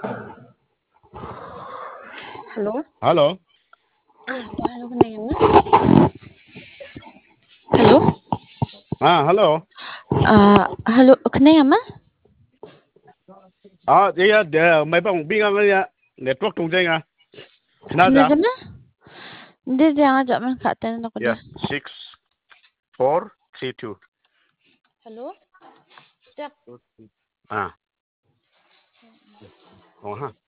Hello? Hello. Hello, Kanayama? Hello? Hello. Hello, Kanayama? Iya, mấy bông bi ngang ya, network tung jay nga. Naza. Nagana? Hindi, nga dyan man ka-attend ako Yeah, dyan. 6432. Hello? Jack. Ah. Oh ha.